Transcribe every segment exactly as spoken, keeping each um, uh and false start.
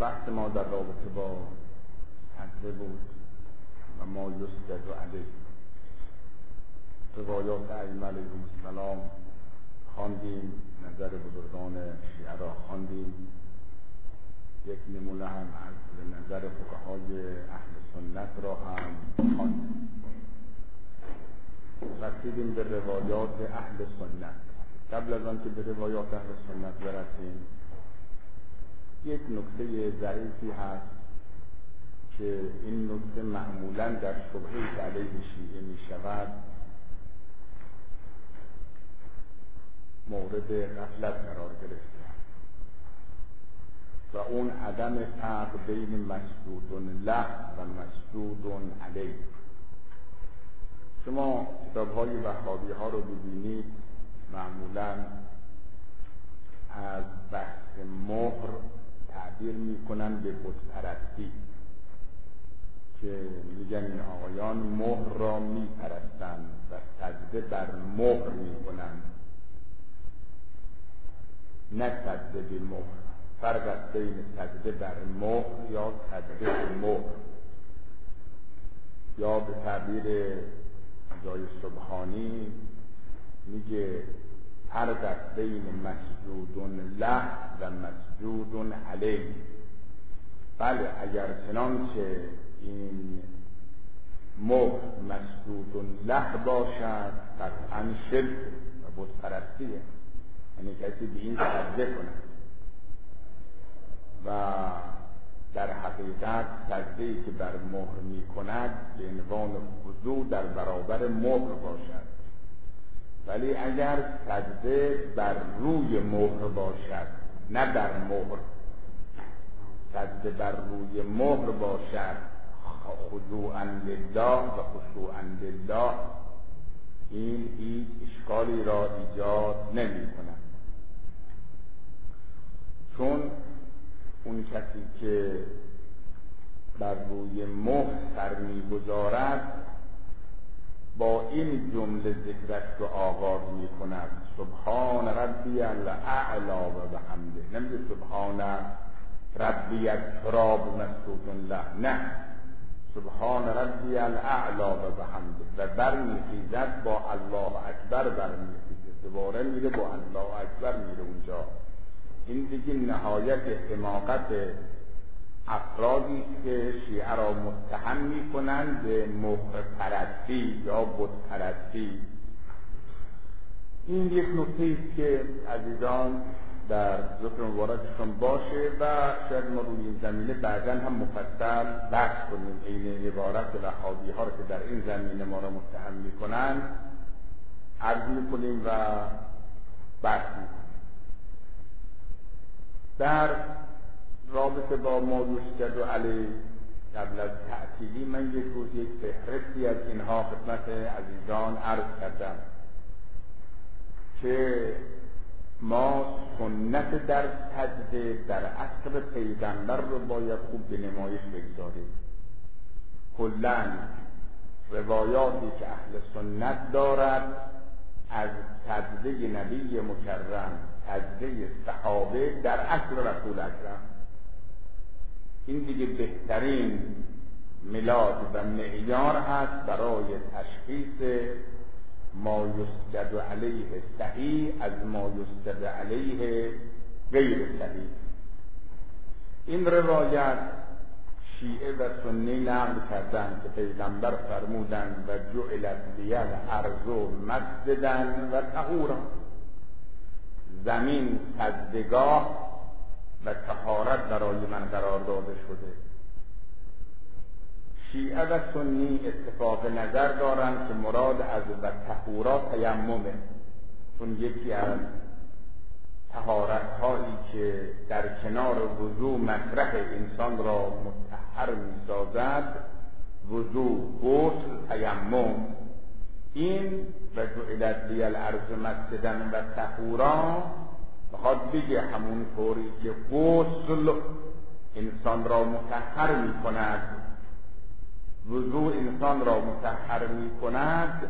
بحث ما در رابطه با سجده بود و ما یسجد علیه. روایات ائمه علیهم السلام خواندیم، نظر بزرگان شیعه را خواندیم، یک نمونه هم از نظر فقهای اهل سنت را هم خواندیم. رسیدیم به روایات اهل سنت. قبل از آنکه به روایات اهل سنت برسیم، یک نکته ضعیفی هست که این نکته معمولاً در شبهه که علیه شیعه می شود مورد غفلت قرار گرفته و اون عدم فرق بین مسجود له و مسجود علیه. شما کتاب‌های وهابی ها رو ببینید، معمولاً از بحث مهر تعبیر میکنن به بت پرستی که میگن این آقایان مهر را میپرستند و سجده بر مهر میکنند، نه سجده به مهر. فرق است بین سجده بر مهر یا سجده به مهر، یا به تعبیر جای سبحانی میگه فرق است بین مسجود له و مسجود علیه. بله، اگر چنانچه این مهر مسجود له باشد قطعا شرک و بت پرستیه، یعنی کسی به این سجده کنه و در حقیقت سجده‌ای که بر مهر می کند به عنوان خضوع در برابر مهر باشد. ولی اگر سجده بر روی مهر باشد، نه بر مهر، سجده بر روی مهر باشد خضوعاً لله و خشوعاً لله، این هیچ اشکالی را ایجاد نمی کند، چون اون کسی که بر روی مهر سر می‌گذارد با این جمله ذکرش رو آغاز می کند: سبحان ربی الاعلی و بحمده. نمیگه سبحان ربی التراب مسجود له، نه، سبحان ربی الاعلی و بحمده، و برمیخیزد با الله اکبر برمیخیزد، دوباره میره با الله اکبر میره اونجا. این دیگه نهایت حماقت افرادی که شیعه را متهم می کنند به مهر پرستی یا بت پرستی. این یک نکته است که عزیزان در ذکر مبارکشون باشه و شاید ما روی این زمینه بعداً هم مفصل بحث کنیم، این عبارت وهابی ها رو که در این زمینه ما را متهم می کنند عرض می کنیم و بحث می کنیم. در رابطه با ما یسجد علیه، قبل از تعطیلی من یک روز یک فهرستی از اینها خدمت عزیزان عرض کردم که ما سنت در سجده در عصر پیغمبر رو باید خوب به نمایش بگذاریم. کلاً روایاتی که اهل سنت دارد از سجده نبی مکرم، سجده صحابه در عصر رسول اکرم، این دیگه بهترین میلاد و معیار هست برای تشخیص ما یسجد علیه صحیح از ما یسجد علیه غیر صحیح. این روایت شیعه و سنی نقل کردند که پیغمبر فرمودند و جعلت لی الارض مسجدا و طهورا، زمین سجدگاه و طهارت برای من قرار داده شده. شیعه و سنی اتفاق نظر دارند که مراد از و طهورا تیممه، چون یکی از طهارت هایی که در کنار وضو مطرح انسان را مطهر می سازد وضو، غسل، تیمم. این و جعلت لی الارض مسجدا و طهورا بخواد بگه همون طوری که غسل انسان را مطهر می کند، وضو انسان را مطهر می کند،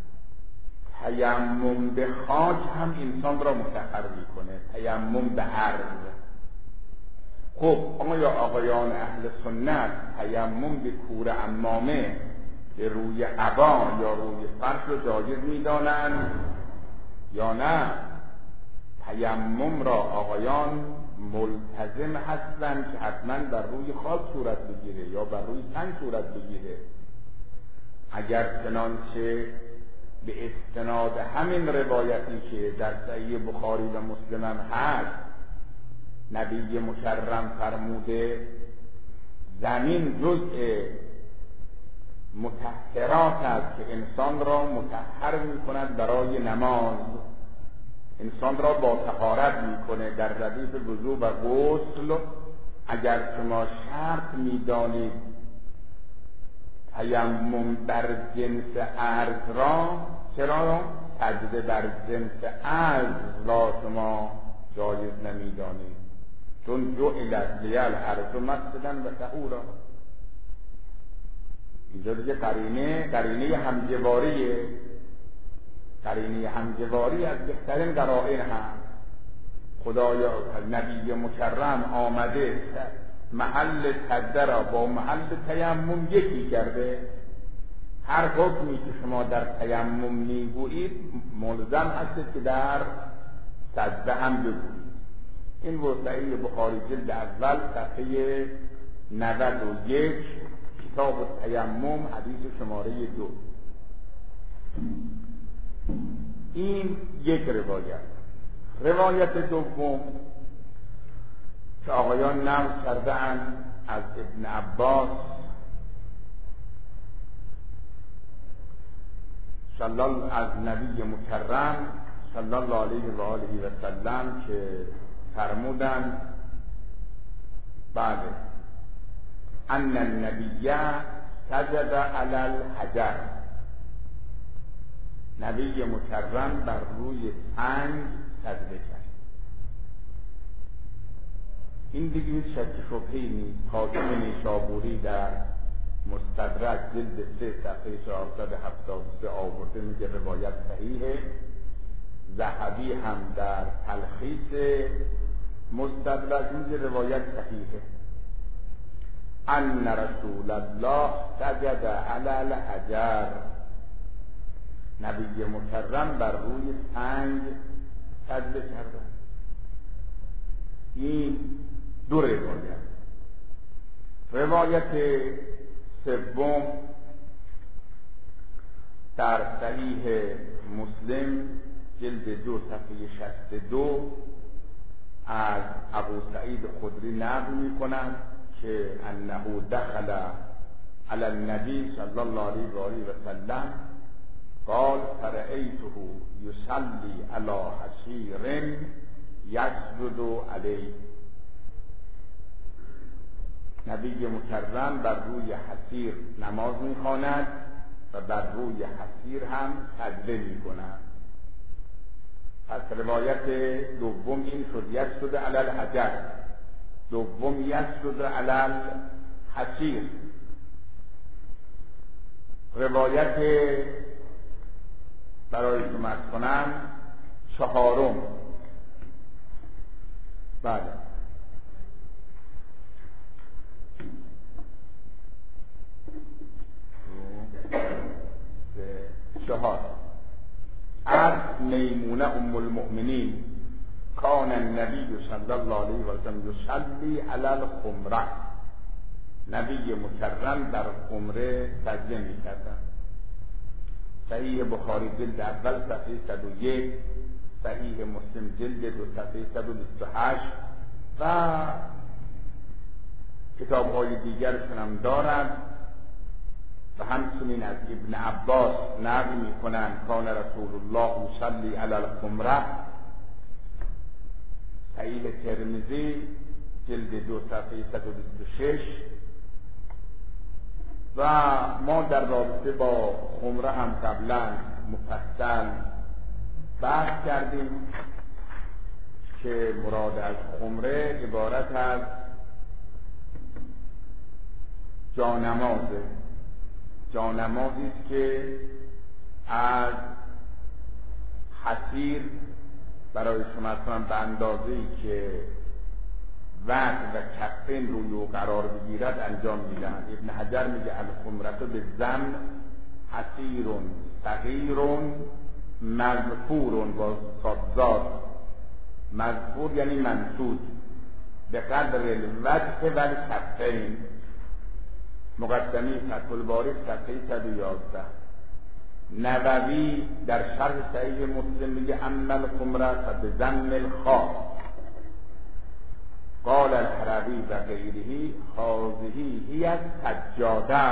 تیمم به خاک هم انسان را مطهر می کنه، تیمم به ارض. خب آیا آقایان اهل سنت تیمم به کور عمامه به روی عبا یا روی فرش رو جایز می‌دانند یا نه؟ تیمم را آقایان ملتزم هستند که حتما بر روی خاک صورت بگیره یا بر روی سنگ صورت بگیره. اگر چنانچه به استناد همین روایتی که در صحیح بخاری و مسلم هم هست نبی مکرم فرموده زمین جزء مطهرات است که انسان را مطهر می کند برای نماز، انسان را با طهارت می کنه در ردیف وضو و غسل. اگر شما شرط می دانید تیمم بر جنس عرض را، چرا سجده بر جنس عرض را شما جایز نمی دانید؟ چون جعلت لیل الارض مسجدا و طهورا. اینجا دیگه قرینه قرینه همجواریه، قرینه همجواری از بهترین قرائن هم. خدایا نبی مکرم آمده محل سجده را با محل تیمم یکی کرده. هر حکمی که شما در تیمم میگویید ملزم هست که در سجده هم بگویید. این صحیح بخاری جلد اول صفحه نود و یک کتاب التیمم حدیث شماره دو. این یک روایت. روایت دوم که آقایان نقل کرده‌اند از ابن عباس صلی الله از نبی مکرم صلی الله علیه و آله و سلم که فرمودند بعد ان النبی سجد علی الحجر، نبی مکرم بر روی سنگ سجده کرد. این دیگه هیچ شک شبهه‌ای نیست. حاکم نیشابوری در مستدرک جلد سه صفحه چهارصد و هفتاد و سه آورده، میگه روایت صحیحه. ذهبی هم در تلخیص مستدرک میگه روایت صحیحه. ان رسول الله سجد علی الحجر، نبی مکرم بر روی سنگ سجده کرده. این دو روایت. روایت سوم در صحیح مسلم جلد دو صفحه شصت و دو از ابو سعید خدری نقل می کند که انه دخل علی النبی صلی الله علیه و آله و سلم قال فرأیته یصلی علی حصیر یسجد علیه. نبی مکرم بر روی حصیر نماز می‌خواند و بر روی حصیر هم سجده می‌کند. پس روایت دوم این شد یسجد علی الحجر، دوم یسجد علی الحصیر. روایت برای شما کنم چهارم بله چهار از میمونه ام المؤمنین کان النبی صلی الله علیه و سلم یصلی علی الخمره، نبی مکرم در خمره سجده می‌کرد. صحیح بخاری جلد اول صفحه صد و یک، صحیح مسلم جلد دو صفحه صد و بیست و هشت و کتاب‌های دیگرشون هم دارد. و همچنین از ابن عباس نقل می‌کنند کان رسول الله یصلی علی الخمره، صحیح ترمذی جلد دو صفحه صد و بیست و شش. و ما در رابطه با خمره هم قبلا مفصل بحث کردیم که مراد از خمره عبارت از جانمازه. جانمازی است که از حصیر برای شما کنم به اندازه‌ای که وجه و کفین روی او قرار بگیرد انجام میدهند. ابن حجر میگه الخمرة به ضم حسیر صغیر مذکور با صادزاد، مذکور یعنی منسوج به قدر الوجه و الکفین. مقدمی فتح الباری صفحه صد و یازده. نووی در شرح صحیح مسلم میگه اما الخمرة به ضم الخاء قال الحربی و غیره هذه هی السجاده،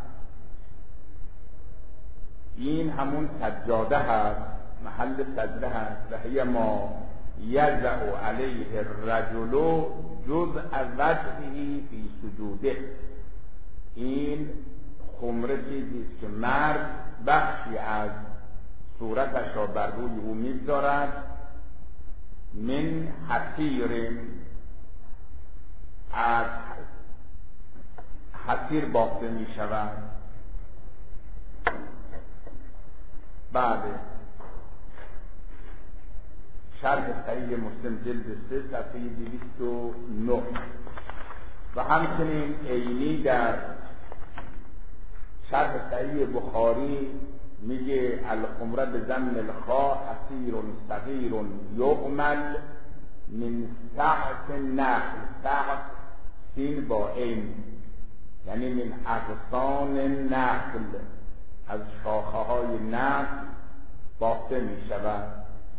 این همون سجاده هست، محل سجده هست. و هی ما یضع علیه الرجل جزء وجهه فی سجوده، این خمره چیزی است که مرد بخشی از صورتش را بر روی او می‌گذارد. من حسیر، از حسیر بافته می شود. بعد شرح صحیح مسلم جلد سه صفحه دویست و نه و همچنین عینی در شرح صحیح بخاری میگه الخمره به ضم الخاء حسیر صغیر یعمل من سعف النخل، سعف سین با عین یعنی من اغصان نخل، از شاخه های نخل بافته می شود.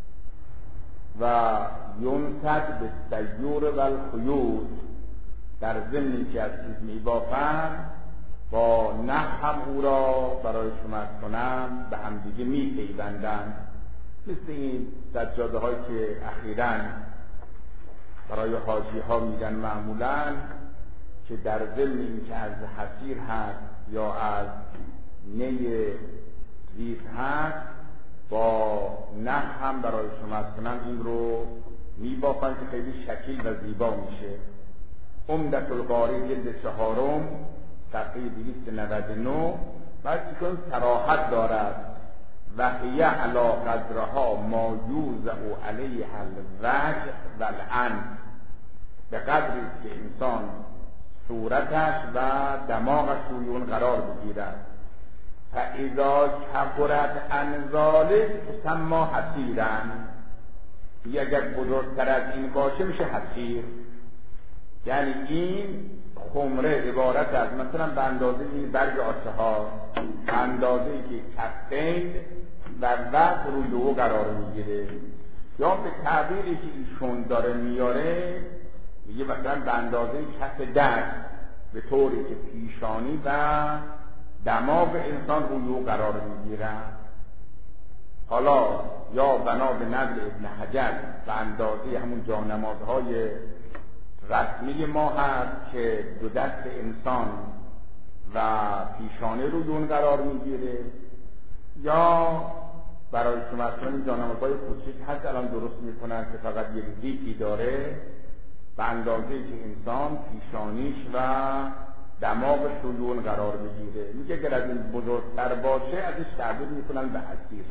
و ینصد به سیور و الخیوط، در ضمنی که از چیز می بافند با نخ هم او را برای شمت کنند به همدیگه می پیوندند، مثل این سجاده هایی که اخیراً برای حاجی ها میدن معمولاً، که در ضمن این که از حسیر هست یا از نی زیت هست با نخ هم برای شمت کنند این رو میبافند که خیلی شکیل و زیبا میشه. عمدة القاری جلد چهارم صفحه دویست و نود و نه بعد چون صراحت دارد و هی علی قدرها ما یوزع علیه الوجه و الانف، به قدری که انسان صورتش و دماغش روی اون قرار بگیرد. فاذا کبرت عن ذلک تسمى حسیرا، اگر بزرگتر از این باشه میشه حسیر. یعنی این خمره عبارت از مثلا به اندازه این برگ آسه ها، به اندازه که کفین و وقت روی او قرار میگیره، یا به تعبیری که ایشون داره میاره میگه مثلا به اندازه کف دست، به طوری که پیشانی و دماغ انسان روی او قرار میگیرن. حالا یا بنا به نقل ابن حجر به اندازه همون جانمازهای رسمی ما هست که دو دست انسان و پیشانه روی اون قرار میگیره، یا برای شما کنید جانمازهای کوچیک هست الان درست میکنن که فقط یک زیپی داره به اندازه که انسان پیشانیش و دماغش روی اون قرار بگیره. میگه اگر از این بزرگتر باشه ازش تعبیر میکنن به حسیر.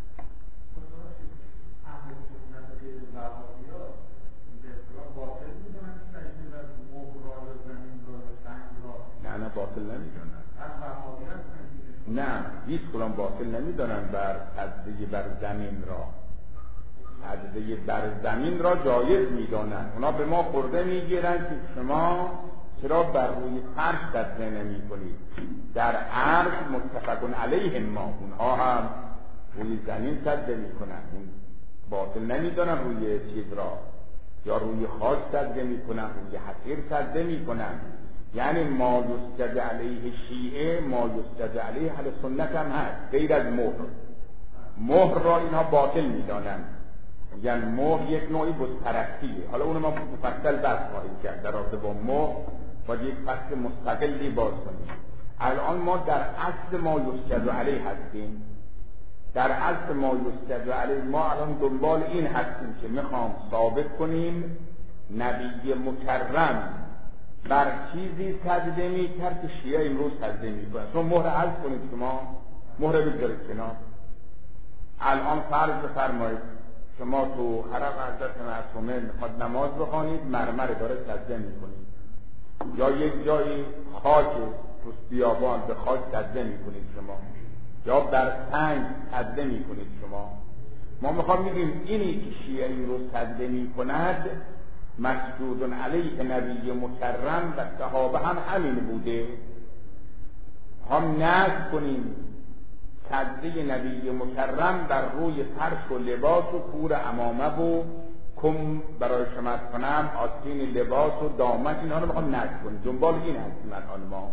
نه نه باطل نمیدونن، نه هیچ کلام باطل نمیدونن بر سجده بر زمین را، سجده بر زمین را جایز میدونن. اونا به ما خورده میگیرن که شما چرا بر روی فرش سجده نمی کنید؟ در عرض متفقون علیه ما، اونها هم روی زمین سجده میکنن، اون باطل نمیدونن روی چیز را، یا روی خاک سجده میکنن، روی حسیر سجده میکنن. یعنی ما یسجد علیه شیعه ما یسجد علیه اهل سنت هم هست، غیر از مهر. مهر را اینها باطل میدانن، یعنی مهر یک نوعی بتپرستیه. حالا اون ما مفصل بحث خواهیم کرد در رابطه با مهر، باید یک فصل مستقلی باز کنیم. الان ما در اصل ما یسجد علیه هستیم، در اصل ما یسجد علیه ما الان دنبال این هستیم که میخوام ثابت کنیم نبی مکرم بر چیزی سجده میکرد که شیعه امروز سجده میکنن. چون مهر عرض کنید که ما مهر بگذارید کنار. الان فرض بفرمایید شما تو حرم حضرت معصومه میخواد نماز بخوانید، مرمر داره سجده میکنید، یا یک جایی خاک تو بیابان به خاک سجده میکنید شما، یا بر سنگ سجده میکنید شما. ما میخوام میگیم اینی که شیعه این رو سجده میکند مسجود علیه نبی مکرم و صحابه هم همین بوده. هم نصب کنیم سجده نبی مکرم بر روی فرش و لباس و پور عمامه و کم برای شما کنم آستین لباس و دامن، اینها رو میخوام نصب کنیم. دنبال این هستیم الان ما.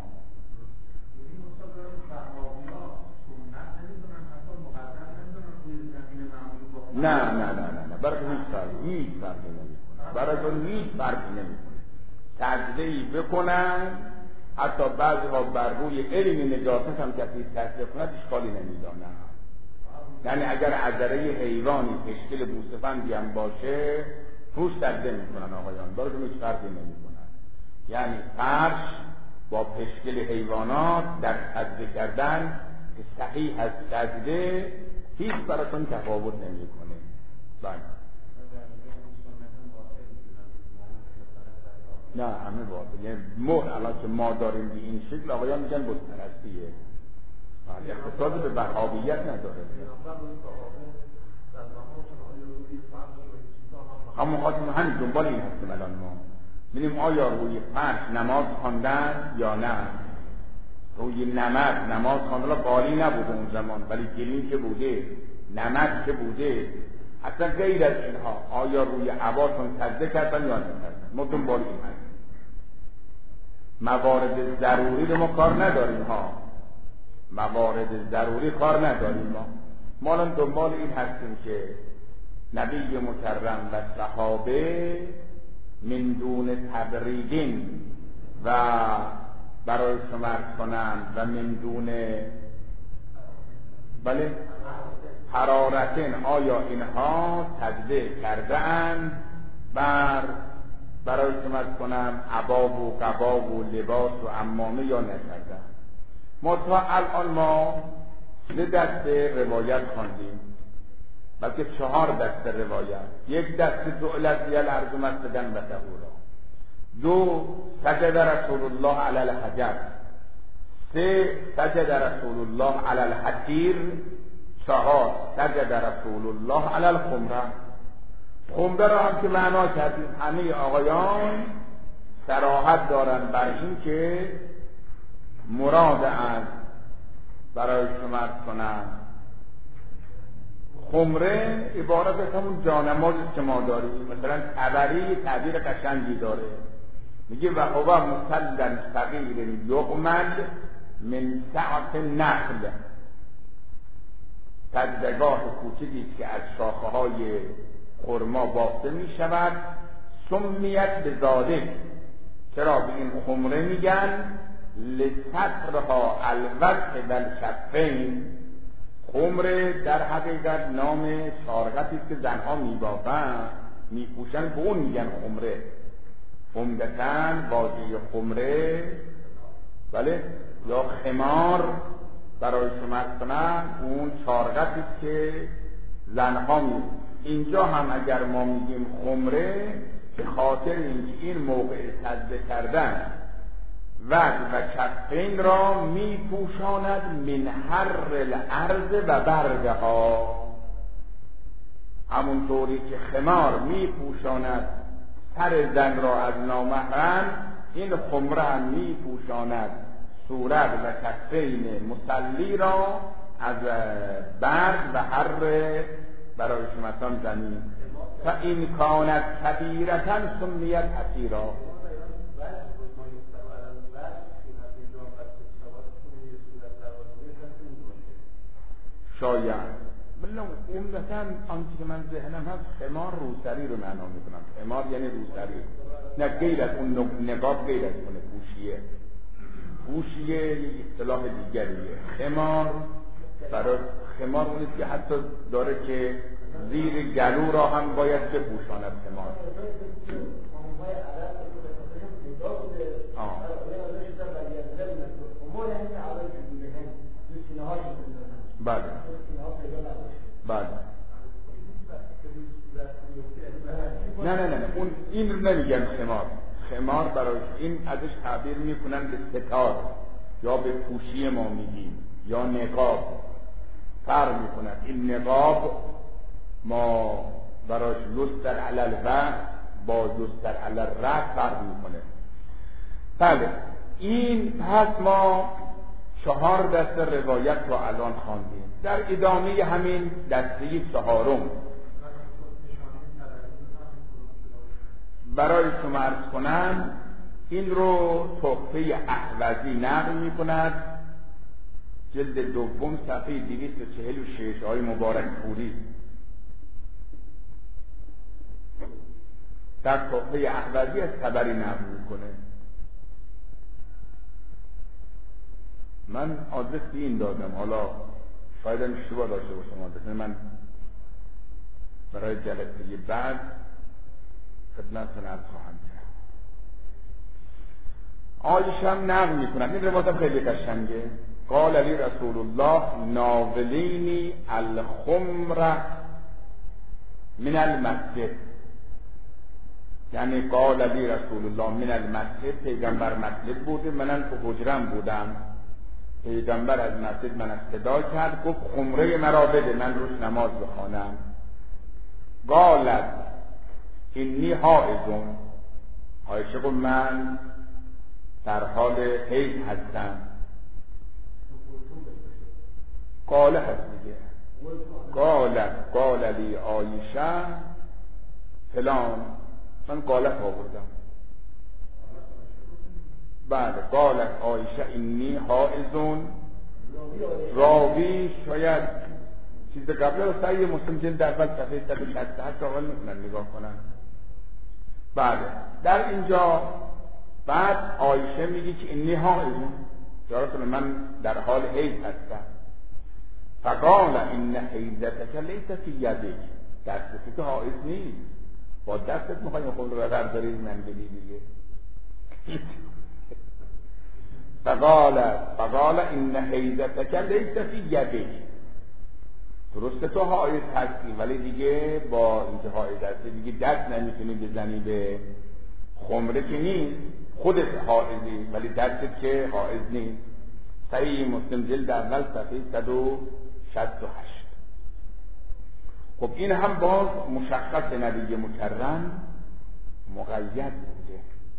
نه نه نه نه نه برای هیچ فرقی هیچ فرقی نمیکنه، برای هیچ فرقی نمیکنه. سجده‌ای بکنن، حتی بعضی ها بر روی علم نجاست هم کسی سجده کند اشکالی نمیدانن. یعنی اگر عذره حیوانی پشکل بوسفندی هم باشه روش سجده میکنن آقایان، برای هیچ فرقی نمیکنن. یعنی فرش با پشکل حیوانات در سجده کردن که صحیح از سجده هیچ براتون تفاوت نمیکنه. بله نه همه باطل. یعنی مهر الان که ما داریم به این شکل آقایان میگن بت پرستیه. بله اختصاص به وهابیت نداره. همون خاطر همین دنبال این هستیم الان ما. ببینیم آیا روی فرش نماز خواندن یا نه. روی نمد نماز خواندن قالی نبوده اون زمان، ولی گلین که بوده، نمد که بوده، اصلا غیر از اینها آیا روی عباسون سجده کردن یا نکردن. ما دنبال این هستیم. موارد ضروری رو ما کار نداریم ها، موارد ضروری کار نداریم ما. ما الان دنبال این هستیم که نبی مکرم و صحابه من دون تبریدین و برای شما عرض کنم و من دون بله حرارتن، آیا اینها سجده کرده اند بر برای شما عرض کنم عباب و قباب و لباس و عمامه یا نکرده. ما تا الان ما سه دسته روایت خواندیم، بلکه چهار دسته روایت. یک دسته دولت یل ارض مسجدن و طهورا، دو سجد رسول الله علی الحجر، سه سجد رسول الله علی الحتیر، چهار سجد رسول الله علی الخمره. خمره را هم که معنا کردیم همه آقایان صراحت دارن بر این که مراد از برای شما کنن خمره عبارت از همون جانمازی که ما داریم. مثلا طبری تعبیر قشنگی داره، میگه و هو مسلم صغیر یغمل من سعت نخل، سجدگاه کوچکی که از شاخه های خرما بافته می شود. سمیت به ذالک، چرا به این خمره میگن؟ لسترها الوجه و الکفین. خمره در حقیقت نام چارقتی که زنها میبافن میپوشن، به اون میگن خمره. عمدتاً واژه خمره بله یا خمار برای شما کنن اون چارقتی که زنها می. اینجا هم اگر ما میگیم خمره به خاطر اینکه این موقع سجده کردن وجه و کفین را می پوشاند من حر الارض و بردها، همونطوری که خمار می پوشاند سر زن را از نامحرم، این خمره هم می پوشاند صورت و کفین مصلی را از برد و حر برای شمسان زمین. فإن کانت کبیرة سمیت حسیرا. شاید بلکه عمدتاً آنچه که من ذهنم هست خمار روسری رو معنا میکنم. خمار یعنی روسری، نه غیر از اون نقاب، غیر از اون پوشیه. پوشیه یک اصطلاح دیگریه. خمار برای خمار اونیست که حتی داره که زیر گلو را هم باید بپوشاند خمار. آه. بله بله امروز نمیگن خمار، خمار برای این ازش تعبیر میکنن به ستار یا به پوشی ما میگیم یا نقاب، فرق میکنن. این نقاب ما برایش لستر علل و با لستر علل رد فرق میکنه. بله این پس ما چهار دسته روایت رو الان خواندیم. در ادامه همین دسته چهارم برای شما عرض کنم، این رو تحفه احوزی نقل می کند، جلد دوم صفحه دویست و چهل و شش آقای مبارک پوری در تحفه احوزی از خبری نقل می کنه. من آدرس این دادم، حالا شاید هم اشتباه داشته باشم آدرس، من برای جلسه بعد خدمتتون عرض خواهم کرد. عایشه هم نقل میکنن، این روایت هم خیلی قشنگه. قال علی رسول الله ناولینی الخمر من المسجد، یعنی قال علی رسول الله من المسجد، پیغمبر مسجد بوده، منم تو حجرم بودم، پیغمبر از مسجد من صدا کرد، گفت خمره مرا بده من روش نماز بخوانم. قالت اینی حائضون، عایشه گفت من در حال حیض هستم. قاله هست دیگه، قالت قال لی عایشه فلان، من قالت آوردم. بعد قالت عایشه اینی حائضون، راوی شاید چیز قبل رو صحیح مسلم جلد اول صفحه صد و شصت و هشت اول میتونن نگاه کنن. بله در اینجا بعد عایشه میگه که اینی حائضون، یا رسول من در حال حیض هستم. فقال این حیضتک لیس فی یدک، دستت که حائض نیست، با دستت میخوایم خود رو برداری منگلی دیگه. فقال فقال این حیضتک لیس فی یدک، درسته تو حائض هستی ولی دیگه با اینکه حائض هستی دیگه دست نمیتونی بزنی به خمره که نیست، خودت حائضی ولی دستت که حائض نیست. صحیح مسلم جلد اول صفحه صد و شصت و هشت. خب این هم باز مشخص نبی مکرم مقید بوده،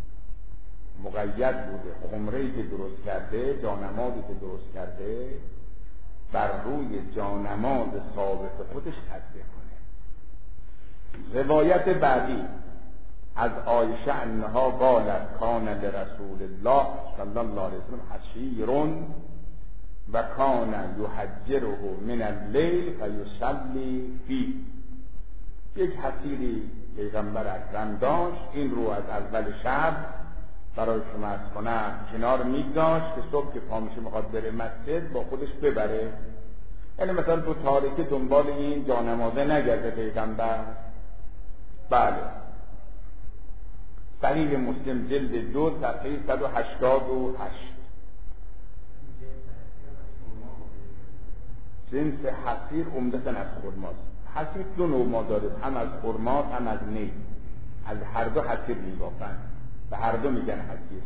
مقید بوده. خمره‌ای که درست کرده، جانمازی که درست کرده، بر روی جانماز ثابت خودش تطبیق کنه. روایت بعدی از عایشه انها قالت کان لرسول الله صلی الله علیه وسلم حشیر و کان یحجره من اللیل فیصلی فی، یک حصیری پیغمبر اکرم داشت، این رو از اول شب برای شما از کنم کنار میگذاشت که صبح که پامشه میخواد بره مسجد با خودش ببره، یعنی مثلا تو تاریکی دنبال این جانمازه نگرده پیغمبر. بله صحیح مسلم جلد دو صفحه صد و هشتاد و هشت. جنس حصیر عمدتاً از خرماست. حصیر دو نوع ما داره، هم از خرما هم از نی، از هر دو حصیر میگفتن، به هر دو میگن حصیر.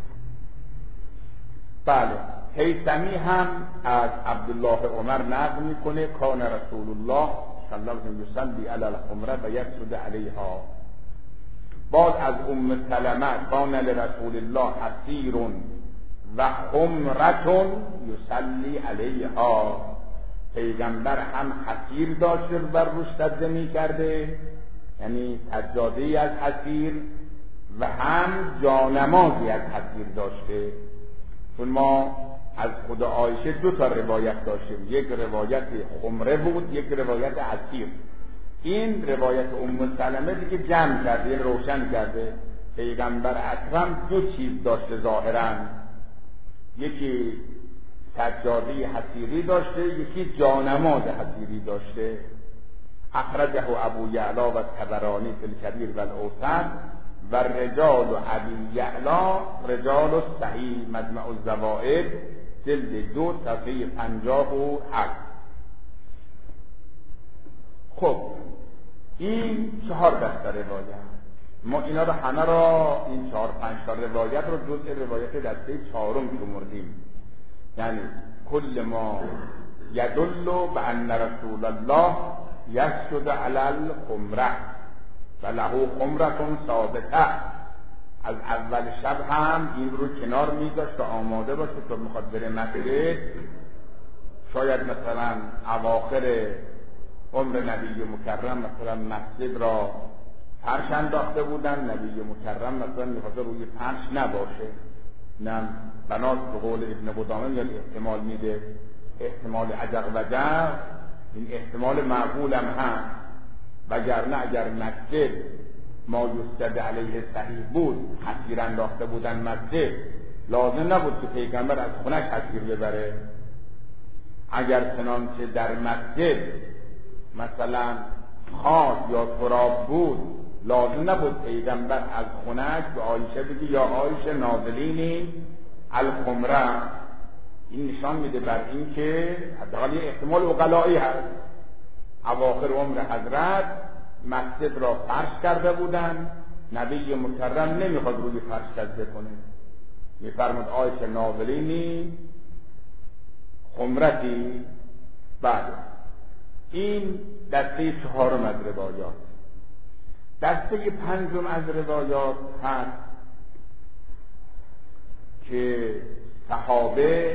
بله هیثمی هم از عبدالله عمر نقل میکنه کان رسول الله صلی الله علیه و سلم یصلی علی الخمره و یسجد علیها. باز از ام سلمه کان لرسول الله حصیر و خمره یصلی علیها، پیغمبر هم حصیر داشته بر روش سجده میکرده، یعنی سجاده‌ای از حصیر، و هم جانمازی از حصیر داشته. چون ما از خود عایشه دو تا روایت داشتیم، یک روایت خمره بود، یک روایت حصیر. این روایت ام سلمه دیگه جمع کرده، یعنی روشن کرده پیغمبر اکرم دو چیز داشته ظاهرا، یکی سجاده حصیری داشته، یکی جانماز حصیری داشته. اخرجه ابو یعلا و طبرانی فی الکبیر و الاوسط و رجال ابی یعلا رجال صحیح مجمع الزوائد جلد دو صفحه پنجاه و هفت. خب این چهار دسته روایت. ما اینا رو همه را این چهار پنج تا روایت رو جزء روایت دسته چهارم شمردیم. یعنی کل ما یدل به ان رسول الله یسجد علی الخمره و له خمره ثابته. از اول شب هم این رو کنار میذاشت و آماده باشه که میخواد بره مسجد. شاید مثلا اواخر عمر نبی مکرم مثلا مسجد را فرش انداخته بودن، نبی مکرم مثلا میخواد روی فرش نباشه، نه بناس به قول ابن قدامه یا احتمال میده، احتمال عجق و جق، این احتمال معقول هم هست. وگرنه اگر مسجد ما یسجد علیه صحیح بود، حسیر انداخته بودن مسجد، لازم نبود که پیغمبر از خونش حسیر ببره. اگر چنانچه در مسجد مثلا خاک یا تراب بود، لازم نبود پیغمبر از خونش به عایشه بگی یا عایشه نازلینی الخمره. این نشان میده بر این که حداقل یه احتمال عقلایی هست. اواخر عمر حضرت مسجد را فرش کرده بودن، نبی مکرم نمیخواد روی فرش سجده کنه، میفرمود عایشه نازلینی خمرتی. بعد این دسته چهارم از روایات. دسته پنجم از روایات هست که صحابه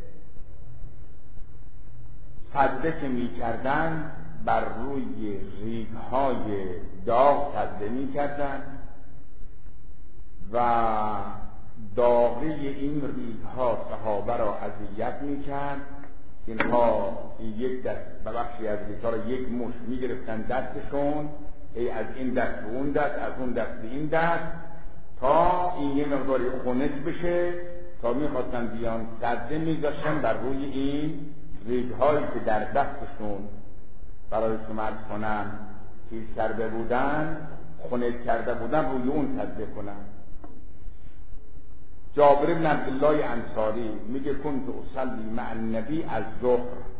سجده که می کردن بر روی ریگ‌های داغ سجده می کردن و داغی این ریگ‌ها صحابه را اذیت می کرد. اینها یک دست ببخشی از ریگ‌ها را یک مش می گرفتن دستشون، ای از این دست به اون دست، از اون دست به این دست، تا این یه مقداری خنک بشه، تا میخواستن بیان سجده میذاشتن بر روی این ریگ‌هایی که در دستشون برای شما عرض کنن چیز کرده بودن، خنک کرده بودن، روی اون سجده کنن. جابر بن عبدالله انصاری میگه کنت اصلی مع النبی از ظهر،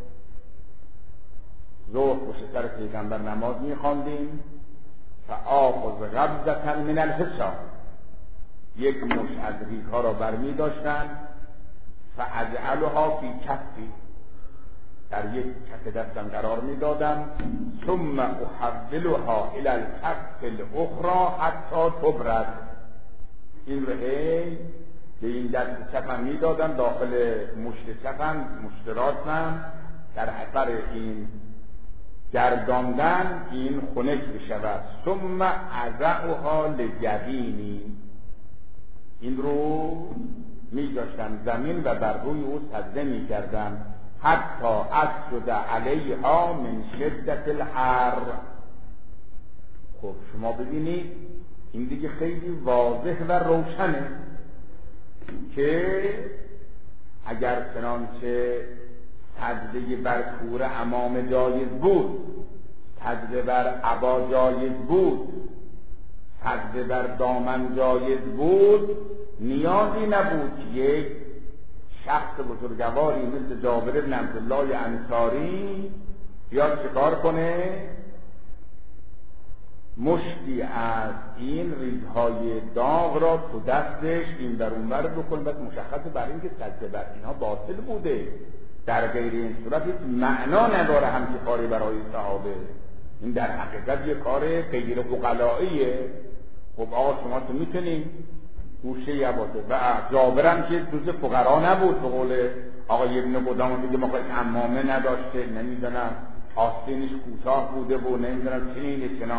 ظهر پشت سر پیغمبر نماز میخواندیم، فآخذ غبضة من الحصى، یک مش از ریگ‌ها را برمی داشتن، فاجعلها فی کفی، در یک کف دستم قرار می دادم، ثم احولها الى الکف الاخرى حتی تبرد، این رو هی به این دست چپم می دادم، داخل مشت چپم، مشت راستم، در اثر این گرداندن این خنک بشود. ثم اضعها لجبینی، این رو می داشتم زمین و بر روی او سجده می کردم، حتی اسجد علیها من شدت الحر. خب شما ببینید این دیگه خیلی واضح و روشنه که اگر چنانچه سجده بر کوره عمامه جایز بود، سجده بر عبا جایز بود، سجده بر دامن جایز بود، نیازی نبود که یک شخص بزرگواری مثل جابر بن عبدالله انصاری بیاد چکار کنه؟ مشتی از این ریگ‌های داغ را تو دستش این در اون ور بکنه. بس مشخصه برای اینکه سجده بر اینها باطل بوده، در غیر این صورت هیچ معنا نداره همچین کاری برای صحابه. این در حقیقت یه کار غیر عقلائیه. خب آقا شما تو میتونید گوشه یباته و جابرم که جز فقرا نبود، به قول آقای ابن قدامه میگه ما خواهی عمامه نداشته، نمیدونم آستینش کوتاه بوده و نمیدونم چنین چنا.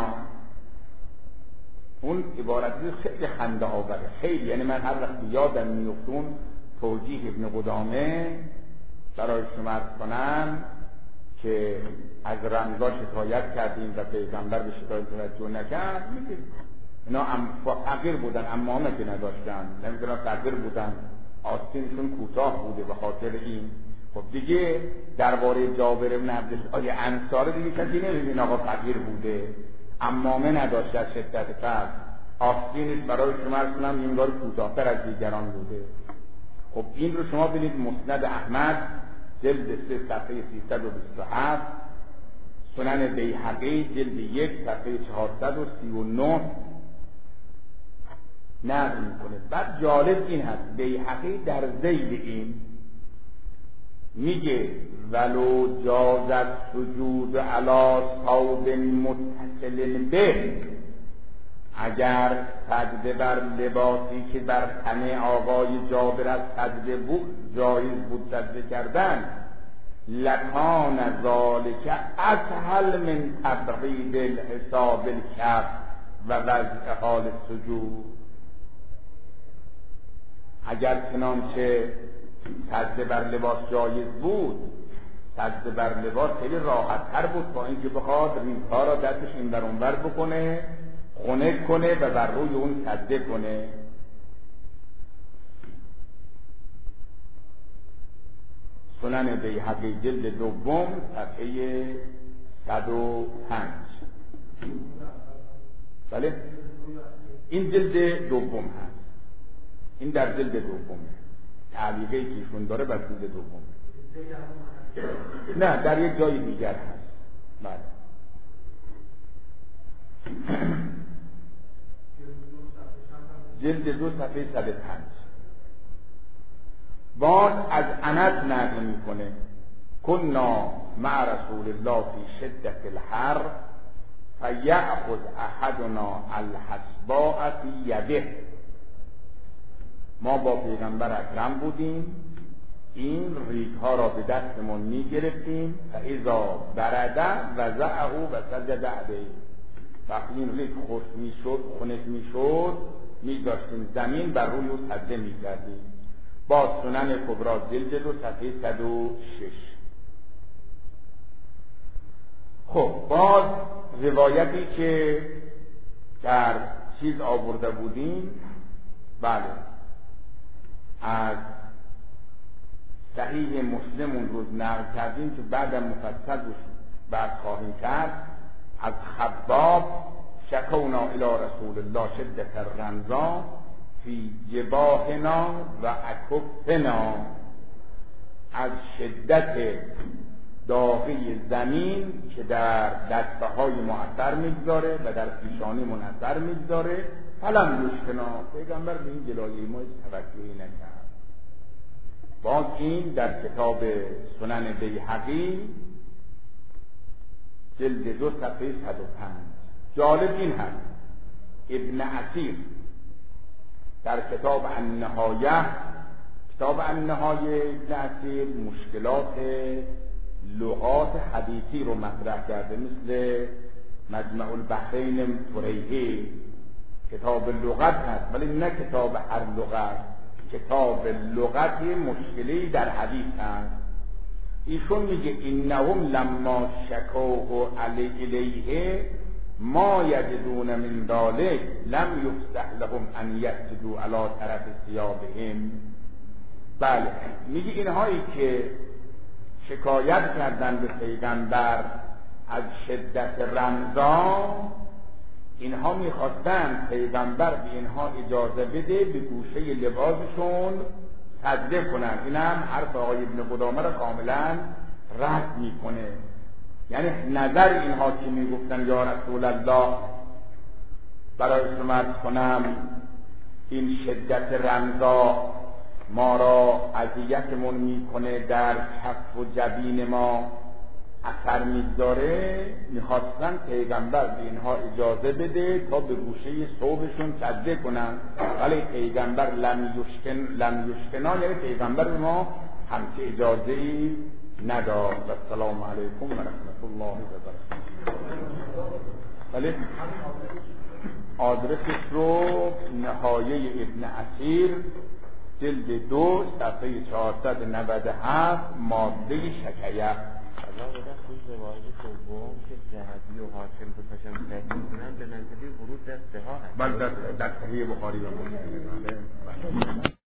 اون عبارتی خیلی خنده آوره، خیلی، یعنی من هر وقت یادم میفتون توجیه ابن قدامه برای شما عرض کنم که از رمزا شکایت کردیم و پیغمبر به شکایت توجه نکرد، میگه اینا ام فقیر بودن، عمامه که نداشتن، نمیدونم فقیر بودن، آستینشون کوتاه بوده به خاطر این. خب دیگه درباره جابر بن عبدالله انصاری دیگه کسی نمیدونه آقا فقیر بوده، عمامه نداشت، از شدت فقر آستینش برای شما عرض کنم این بار کوتاه‌تر از دیگران بوده. خب این رو شما ببینید مسند احمد جلد سه صفحه سیصد و بیست و هفت، سنن بیهقی جلد یک صفحه چهارصد و سی و نه، نقل میکنه. بعد جالب این هست بیهقی در ذیل این میگه ولو جازت سجود علی ثوب متصل به، اگر سجده بر لباسی که بر تن آقای جابر از سجده بود جایز بود سجده کردن، لکان ذالک اسهل من تبعید الحساب الکف و وضع حال سجود. اگر چنانچه سجده بر لباس جایز بود، سجده بر لباس خیلی راحت تر بود با اینکه بخواد ریم‌ها را دستش این بر اون بر بکنه، خنک کنه و بر روی اون سجده کنه. سنن بیهقی جلد دوم صفحه صد و پنج. بله این جلد دوم هست، این در جلد دومه، تعلیقی که ایشون داره بر جلد دوم، نه در یک جای دیگر هست. بله جلد دو صفحه صد و پنج. باز از انس نقل میکنه کنا مع رسول الله فی شدت الحر فیأخذ احدنا الحصباء فی یده. ما با پیغمبر اکرم بودیم، این ریگ ها را به دستمون میگرفتیم فاذا برده وضعه و سجد علیه. وقتی این ریگ خشک میشد خنک میشد میداشتیم زمین بر روی او سجده میکردیم. با سنن کبری جلد دو صفحه صد و شش. خب باز روایتی که در چیز آورده بودیم، بله از صحیح مسلم اون روز نقل کردیم که بعدم مفصل بعد خواهیم کرد. از خباب شکونا الی رسول الله شدت الرمضان فی جباهنا و اکفنا، از شدت داغی زمین که در دسته های ما اثر میگذاره و در پیشانی من اثر میگذاره. فلم یشکنا، پیغمبر به این جلایه ما توجهی نکرد. باز این در کتاب سنن بیهقی جلد دو صفحه صد و پنج. جالب این هست ابن عسیر در کتاب النهایه، کتاب النهایه ابن عسیر مشکلات لغات حدیثی رو مطرح کرده، مثل مجمع البحرین فریحی کتاب لغت هست ولی نه کتاب هر لغت، کتاب لغت مشکلی در حدیث هست. ایشون میگه اینهم لما شکوه علی الیه ما یجدون من ذلک لم یفسح لهم ان یسجدوا علی طرف ثیابهم. بله میگه اینهایی که شکایت کردن به پیغمبر از شدت رمضان، اینها میخواستن پیغمبر به اینها اجازه بده به گوشه لباسشون سجده کنن. این هم حرف آقای ابن قدامه را کاملا رد میکنه. یعنی نظر اینها که میگفتن یا رسول الله برای شما کنم این شدت رمضان ما را اذیتمون میکنه، در کف و جبین ما اثر میگذاره، میخواستن پیغمبر به اینها اجازه بده تا به گوشه ثوبشون سجده کنن، ولی پیغمبر لم یشکن لم یشکنا، یعنی پیغمبر به ما همچه اجازه ای نداد. و السلام علیکم و رحمت الله و برکاته. ولی آدرسش رو نهایه ابن عسیر جلد دو صفحه چهارصد و نود و هفت ماده شکیه. حالا به دست روایت دوم که ذهبی و حاکم دو تاشم صحیح می‌کنن به منزله ورود در سه ها هست. بله در صحیح بخاری و مسلم.